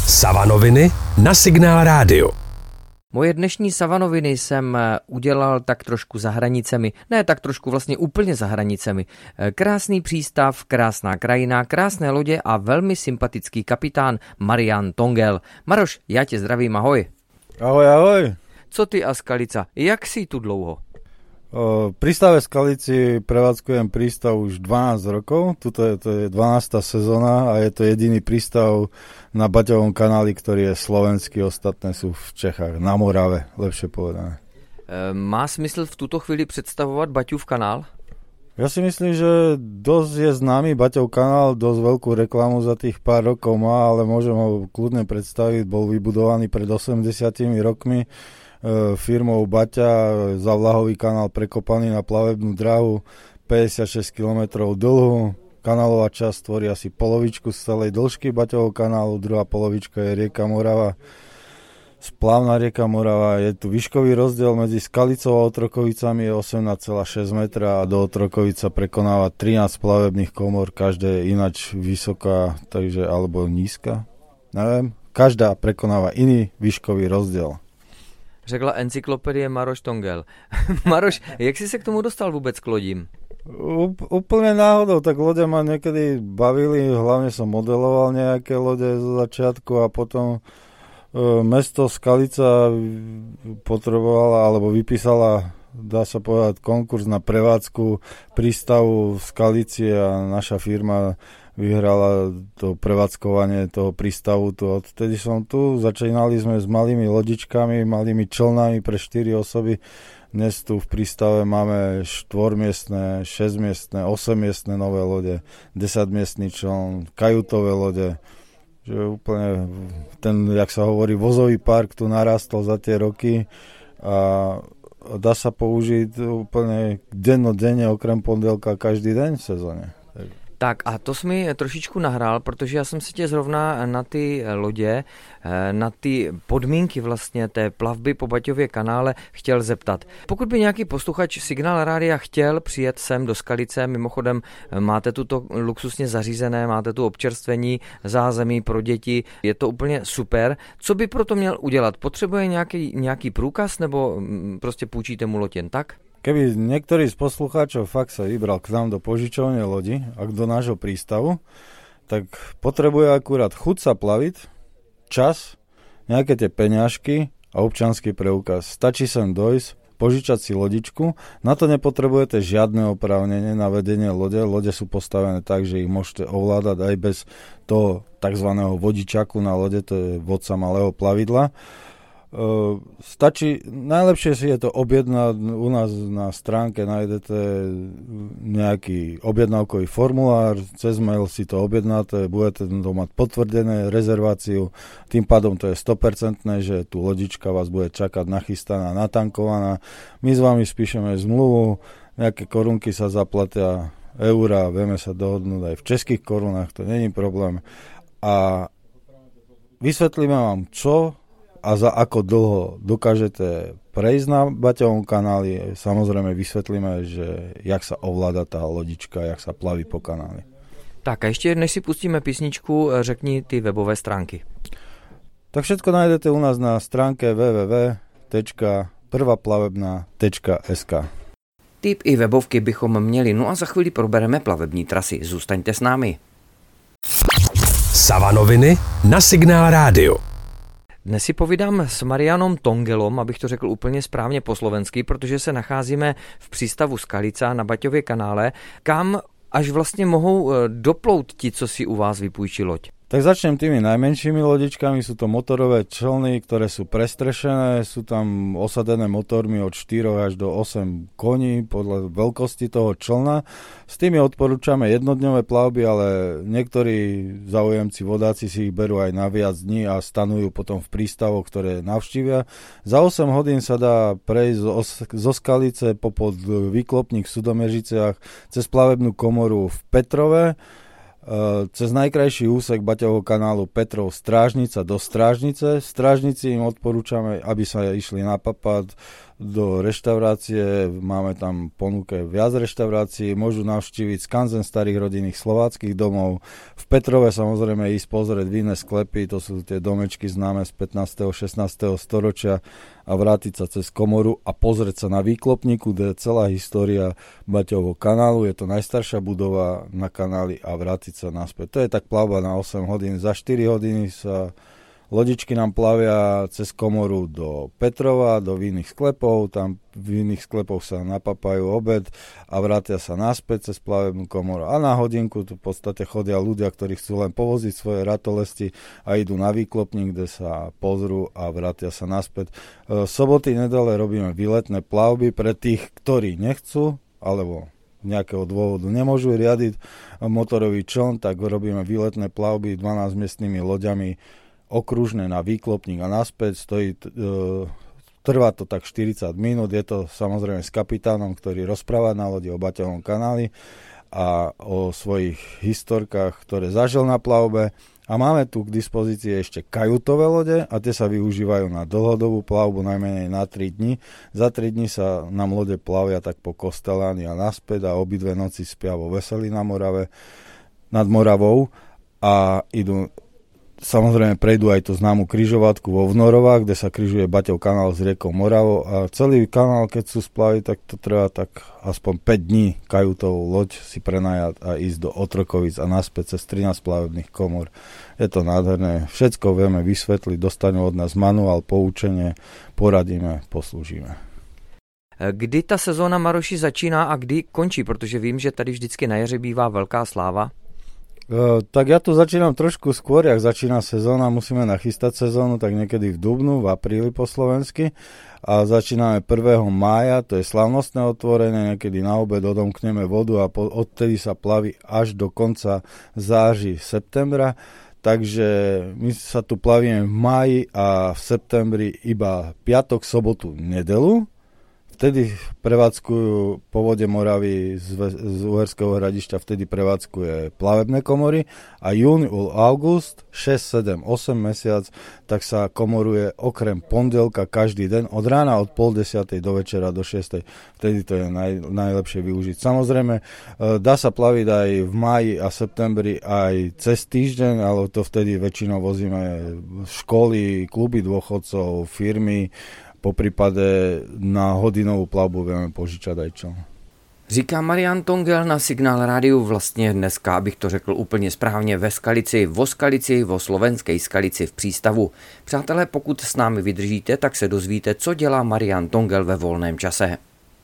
Savanoviny na Signál Rádio. Moje dnešní savanoviny jsem udělal tak trošku za hranicemi, ne tak trošku, vlastně úplně za hranicemi. Krásný přístav, krásná krajina, krásné lodě a velmi sympatický kapitán Marian Tongel. Maroš, já tě zdravím, ahoj. Ahoj, ahoj. Co ty a Skalica, jak jsi tu dlouho? V prístave Skalici prevádzkujem prístav už 12 rokov, to je 12. sezóna a je to jediný prístav na Baťovom kanáli, ktorý je slovenský, ostatné sú v Čechách, na Morave, lepšie povedané. Má smysl v tuto chvíli představovat Baťův kanál? Ja si myslím, že dosť je známy Baťov kanál, dosť veľkú reklamu za tých pár rokov má, ale môžem ho kľudne predstaviť, bol vybudovaný pred 80 rokmi, firmou Baťa, zavlahový kanál prekopaný na plavebnú dráhu 56 km dlhú. Kanálová časť tvorí asi polovičku z celej dĺžky Baťovho kanálu, druhá polovička je rieka Morava, splavná rieka Morava. Je tu výškový rozdiel medzi Skalicou a Otrokovicami je 18,6 metra a do Otrokovica prekonáva 13 plavebných komor, každá je ináč vysoká, takže alebo nízka. Neviem, každá prekonáva iný výškový rozdiel. Řekla encyklopedie Maroš Tongel. Maroš, jak jsi se k tomu dostal vůbec k lodím? Úplne náhodou, tak lode ma niekedy bavili, hlavne som modeloval nejaké lode zo začiatku a potom mesto Skalica potrebovala alebo vypísala, dá sa povedať, konkurs na prevádzku prístavu v Skalici a naša firma vyhrala to prevádzkovanie toho prístavu. Odtedy som tu, začínali sme s malými lodičkami, malými člnami pre 4 osoby. Dnes tu v prístave máme 4-miestne, 6-miestne, 8-miestne nové lode, 10-miestny čln, kajutové lode. Že úplne ten, jak sa hovorí, vozový park tu narastol za tie roky a dá sa použiť úplne dennodenne, okrem pondelka, každý deň v sezóne. Tak a to jsi mi trošičku nahrál, protože já jsem se tě zrovna na ty lodě, na ty podmínky vlastně té plavby po Baťově kanále chtěl zeptat. Pokud by nějaký posluchač Signál Rádia chtěl přijet sem do Skalice, mimochodem máte tu to luxusně zařízené, máte tu občerstvení, zázemí pro děti, je to úplně super. Co by proto měl udělat? Potřebuje nějaký průkaz nebo prostě půjčíte mu loď jen tak? Keby niektorý z poslucháčov fakt sa vybral k nám do požičovne lodi, ak do nášho prístavu, tak potrebuje akurát chuť sa plaviť, čas, nejaké tie peňažky a občiansky preukaz. Stačí sem dojsť, požičať si lodičku, na to nepotrebujete žiadne oprávnenie na vedenie lode. Lode sú postavené tak, že ich môžete ovládať aj bez toho tzv. Vodičaku na lode, to je vodca malého plavidla. Stačí, najlepšie si je to objednať, u nás na stránke nájdete nejaký objednávkový formulár, cez mail si to objednáte, budete to mať potvrdené rezerváciu, tým pádom to je 100%, že tu lodička vás bude čakať nachystaná, natankovaná, my s vami spíšeme zmluvu, nejaké korunky sa zaplatia, eurá, vieme sa dohodnúť aj v českých korunách, to není problém a vysvetlíme vám, čo a za ako dlho dokážete prejsť na Baťovom kanáli. Samozrejme vysvetlíme, že jak sa ovláda tá lodička, jak sa plaví po kanáli. Tak a ještě než si pustíme písničku, řekni ty webové stránky. Tak všetko nájdete u nás na stránke www.prvaplavebna.sk. Tip i webovky bychom měli, no a za chvíli probereme plavební trasy. Zůstaňte s námi. Savanoviny na Signál Rádio. Dnes si povídám s Marianom Tongelom, abych to řekl úplně správně po slovensky, protože se nacházíme v přístavu Skalica na Baťově kanále, kam až vlastně mohou doplout ti, co si u vás vypůjčí loď. Tak začnem tými najmenšími lodičkami, sú to motorové člny, ktoré sú prestrešené, sú tam osadené motormi od 4 až do 8 koní podľa veľkosti toho člna. S tými odporúčame jednodňové plavby, ale niektorí záujemci vodáci si ich berú aj na viac dní a stanujú potom v prístavoch, ktoré navštívia. Za 8 hodín sa dá prejsť zo Skalice popod výklopník v Sudomežiciach cez plavebnú komoru v Petrove, cez najkrajší úsek Baťovho kanálu Petrov Strážnica do Strážnice. Strážnici im odporúčame, aby sa išli na Papad do reštaurácie, máme tam ponuke viac reštaurácií, môžu navštíviť skanzen starých rodinných slováckych domov. V Petrove samozrejme ísť pozrieť vinné sklepy, to sú tie domečky známe z 15. 16. storočia a vrátiť sa cez komoru a pozrieť sa na výklopníku, kde je celá história Baťovho kanálu, je to najstaršia budova na kanáli a vrátiť sa naspäť. To je tak plavba na 8 hodín, za 4 hodiny sa lodičky nám plavia cez komoru do Petrova, do vinných sklepov, tam v vinných sklepoch sa napapajú obed a vrátia sa naspäť cez plavebnú komoru. A na hodinku tu v podstate chodia ľudia, ktorí chcú len povoziť svoje ratolesti a idú na výklopník, kde sa pozrú a vrátia sa naspäť. Soboty, nedele robíme výletné plavby pre tých, ktorí nechcú, alebo nejakého dôvodu nemôžu riadiť motorový čln, tak robíme výletné plavby 12-miestnymi loďami okružné na výklopník a naspäť. Trvá to tak 40 minút, je to samozrejme s kapitánom, ktorý rozpráva na lodi o Baťovom kanáli a o svojich historkách, ktoré zažil na plavbe. A máme tu k dispozícii ešte kajutové lode a tie sa využívajú na dlhodobú plavbu, najmenej na 3 dni. Za 3 dni sa nám lode plavia tak po Kosteláni a naspäť a obidve noci spia vo Veselí na Morave, nad Moravou a idú. Samozrejme prejdú aj tú známu križovatku vo Vnorovách, kde sa križuje Baťov kanál s riekou Moravou a celý kanál, keď sú splaviť, tak to trvá tak aspoň 5 dní kajutovú loď si prenajať a ísť do Otrokovic a naspäť cez 13 plavebných komor. Je to nádherné, všetko vieme vysvetliť, dostanú od nás manuál, poučenie, poradíme, poslúžime. Kdy ta sezóna, Maroši, začíná a kdy končí? Protože vím, že tady vždycky na jaře bývá velká sláva. Tak ja tu začínam trošku skôr, jak začína sezóna, musíme nachystať sezónu, tak niekedy v dubnu, v apríli po slovensky a začíname 1. mája, to je slavnostné otvorenie, niekedy na obed odomkneme vodu a odtedy sa plaví až do konca září, septembra, takže my sa tu plavíme v máji a v septembri iba piatok, sobotu, nedelu. Vtedy prevádzkujú po vode Moravy z Uherského Hradišťa, vtedy prevádzkuje plavebné komory a jún, august, 6, 7, 8 mesiac, tak sa komoruje okrem pondelka každý deň od rána od 9:30 do večera do 6. Vtedy to je najlepšie využiť. Samozrejme, dá sa plaviť aj v máji a septembri aj cez týždeň, ale to vtedy väčšinou vozíme školy, kluby dôchodcov, firmy. Po prípade na hodinovou plavbu vieme požičať aj čo. Říká Marian Tongel na Signál rádiu vlastně dneska, abych to řekl úplně správně, ve Skalici, vo Skalici, vo slovenskej Skalici v přístavu. Přátelé, pokud s námi vydržíte, tak se dozvíte, co dělá Marian Tongel ve volném čase.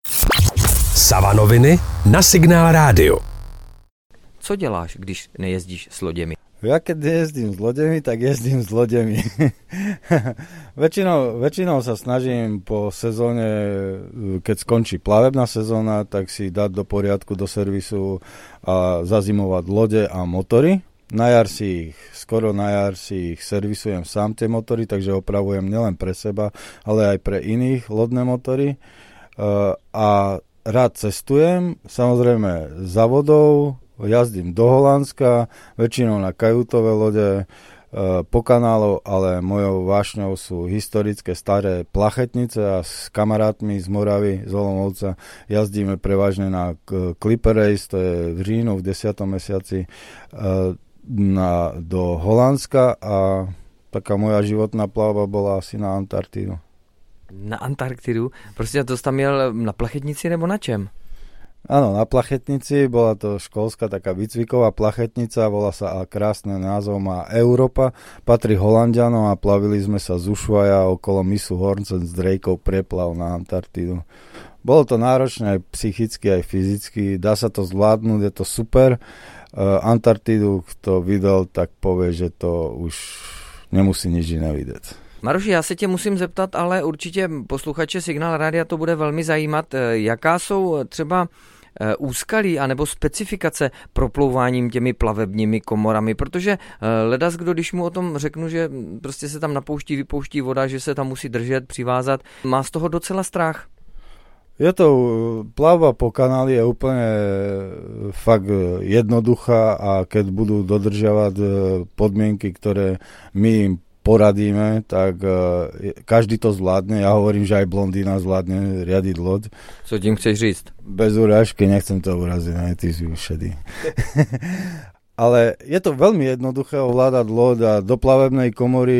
Savanoviny na Signál rádio. Co děláš, když nejezdíš s loděmi? Ja keď jezdím s loďami, tak jezdím s loďami. väčšinou sa snažím po sezóne, keď skončí plavebná sezóna, tak si dať do poriadku, do servisu a zazimovať lode a motory. Skoro na jar si ich servisujem sám tie motory, takže opravujem nielen pre seba, ale aj pre iných lodné motory. A rád cestujem, samozrejme za vodou, jazdím do Holandska, väčšinou na kajutové lode, po kanálu, ale mojou vášňou sú historické staré plachetnice a s kamarátmi z Moravy, z Olomouca jazdíme prevažne na Clipper Race, to je v říjnu v 10. mesiaci do Holandska a taká moja životná plavba bola asi na Antarktidu. Na Antarktidu? Prostě to tam jel na plachetnici nebo na čem? Áno, na plachetnici, bola to školská taká výcviková plachetnica, volá sa a krásny názov má Európa, patrí Holanďanom a plavili sme sa z Ushuaia okolo mysu Hornsen s Drakeou preplav na Antarktidu. Bolo to náročné aj psychicky, aj fyzicky, dá sa to zvládnuť, je to super. Antarktidu, kto videl, tak povie, že to už nemusí nič iné vidieť. Maroši, já se tě musím zeptat, ale určitě posluchače Signál rádia to bude velmi zajímat. Jaká jsou třeba úskalí anebo specifikace proplouváním těmi plavebními komorami, protože ledas kdo, když mu o tom řeknu, že prostě se tam napouští, vypouští voda, že se tam musí držet, přivázat, má z toho docela strach. Je to, plavba po kanáli je úplne fakt jednoduchá a keď budú dodržiavať podmienky, ktoré my im poradíme, tak každý to zvládne. Ja hovorím, že aj blondína zvládne riadiť loď. Co tím chceš říct? Bez urážky, nechcem to uraziť, ne, ty si šedý. Ale je to veľmi jednoduché ovládať loď a do plavebnej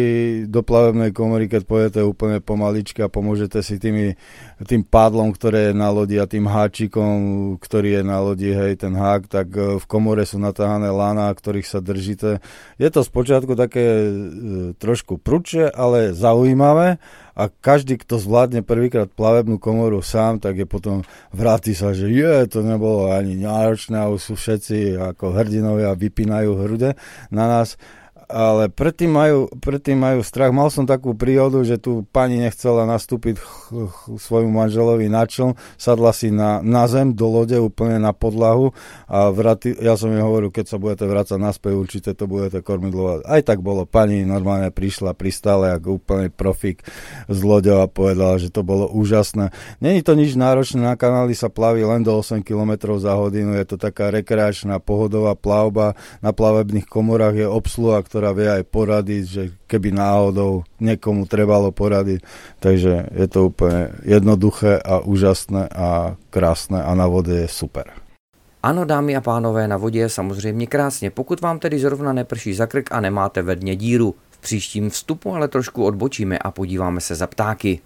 komory, keď pôjdete úplne pomaličky a pomôžete si tým pádlom, ktoré je na lodi a tým háčikom, ktorý je na lodi, hej, ten hák, tak v komore sú natáhané lána, ktorých sa držíte. Je to spočiatku také trošku prudšie, ale zaujímavé. A každý, kto zvládne prvýkrát plavebnú komoru sám, tak je potom vráti sa, že to nebolo ani náročné a už sú všetci ako hrdinovia vypínajú hrude na nás. Ale predtým majú strach. Mal som takú príhodu, že tu pani nechcela nastúpiť svojmu manželovi na čln, sadla si na zem do lode úplne na podlahu a ja som jej hovoril, keď sa budete vrácať naspäť, určite to budete kormidlovať. Aj tak bolo. Pani normálne prišla, pristále ako úplne profík z loďou a povedala, že to bolo úžasné. Není to nič náročné, na kanáli sa plaví len do 8 km za hodinu, je to taká rekreačná pohodová plavba, na plavebných komorách je obsluha, ktorá vie aj poradiť, že keby náhodou niekomu trebalo poradiť. Takže je to úplne jednoduché a úžasné a krásne a na vode je super. Ano, dámy a pánové, na vodě je samozřejmě krásně, pokud vám tedy zrovna neprší za krk a nemáte ve dně díru. V příštím vstupu ale trošku odbočíme a podíváme se za ptáky.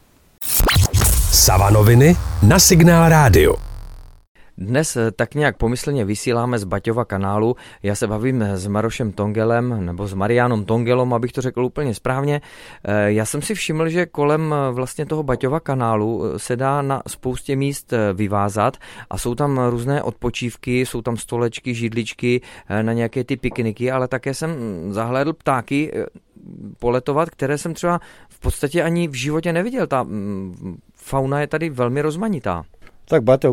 Savanoviny na Signál Rádio. Dnes tak nějak pomyslně vysíláme z Baťova kanálu. Já se bavím s Marošem Tongelem, nebo s Mariánom Tongelom, abych to řekl úplně správně. Já jsem si všiml, že kolem vlastně toho Baťova kanálu se dá na spoustě míst vyvázat a jsou tam různé odpočívky, jsou tam stolečky, židličky na nějaké ty pikniky, ale také jsem zahlédl ptáky poletovat, které jsem třeba v podstatě ani v životě neviděl. Ta fauna je tady velmi rozmanitá. Tak Baťov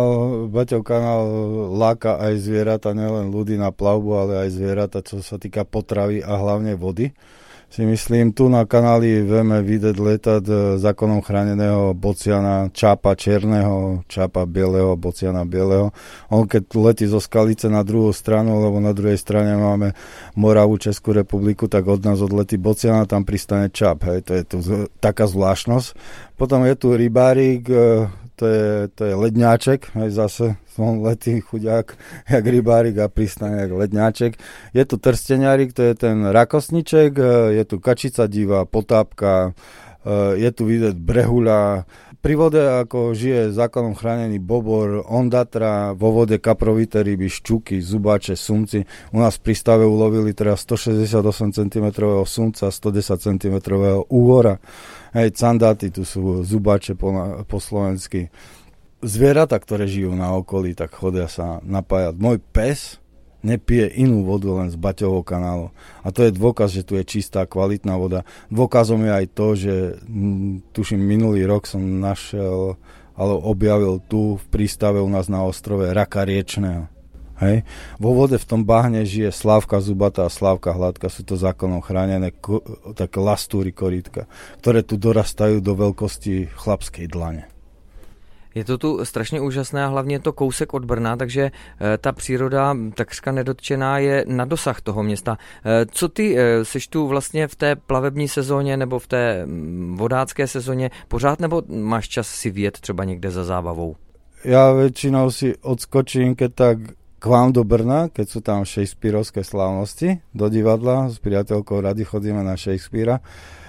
kanál láka aj zvieratá, nielen ľudí na plavbu, ale aj zvieratá, čo sa týka potravy a hlavne vody. Si myslím, tu na kanáli vieme vidieť letať zákonom chráneného bociana čápa černého, čápa bieleho, bociana bieleho. On keď letí zo Skalice na druhú stranu, lebo na druhej strane máme Moravu, Českú republiku, tak od nás odletí bociana, tam pristane čáp. Hej. To je tu taká zvláštnosť. Potom je tu rybárik, to je ledňáček, hej, zase on letí chuďák, jak rybárik a pristane jak ledňáček. Je tu trsteňárik, to je ten rakosniček, je tu kačica divá, potápka, je tu vidieť brehuľa. Pri vode ako žije zákonom chránený bobor, ondatra, vo vode kaprovité ryby, šťuky, zubáče, sumci. U nás v prístave ulovili teraz 168 cm sumca, 110 cm úhora. Hej, candáty, tu sú zubáče po slovensky. Zvieratá, ktoré žijú na okolí, tak chodia sa napájať. Môj pes nepije inú vodu len z Baťovho kanálu. A to je dôkaz, že tu je čistá, kvalitná voda. Dôkazom je aj to, že tuším minulý rok som našiel, ale objavil tu v prístave u nás na ostrove raka riečného. Hej. Vo vode v tom bahne žije slávka zubatá a slávka hladká, sú to zákonom chránené také lastúry korítka, ktoré tu dorastajú do veľkosti chlapskej dlane. Je to tu strašně úžasné a hlavně je to kousek od Brna, takže ta příroda takřka nedotčená je na dosah toho města. Co ty, seš tu vlastně v té plavební sezóně nebo v té vodácké sezóně pořád, nebo máš čas si vyjet třeba někde za zábavou? Ja väčšinou si odskočím, keď tak k vám do Brna, keď sú tam Shakespearovské slávnosti, do divadla, s priateľkou radi chodíme na Shakespeara.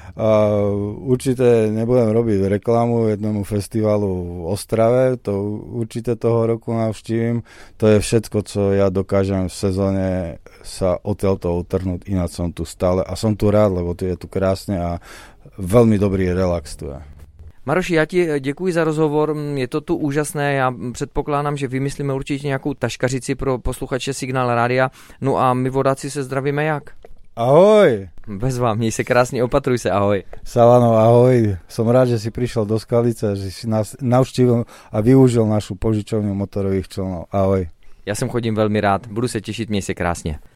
Určite nebudem robiť reklamu jednému festivalu v Ostrave, to určite toho roku navštívim. To je všetko, čo ja dokážem v sezóne sa odtiaľto utrhnúť, ináč som tu stále a som tu rád, lebo tu je tu krásne a veľmi dobrý relax tu je. Maroši, já ti děkuji za rozhovor, je to tu úžasné, já předpokládám, že vymyslíme určitě nějakou taškařici pro posluchače Signál Rádia, no a my vodáci se zdravíme jak? Ahoj! Bez vám, měj se krásně, opatruj se, ahoj. Savano, ahoj, som rád, že si prišiel do Skalice, že si nás navštívil a využil našu požičovňu motorových člnov, ahoj. Já sem chodím velmi rád, budu se těšit, měj se krásně.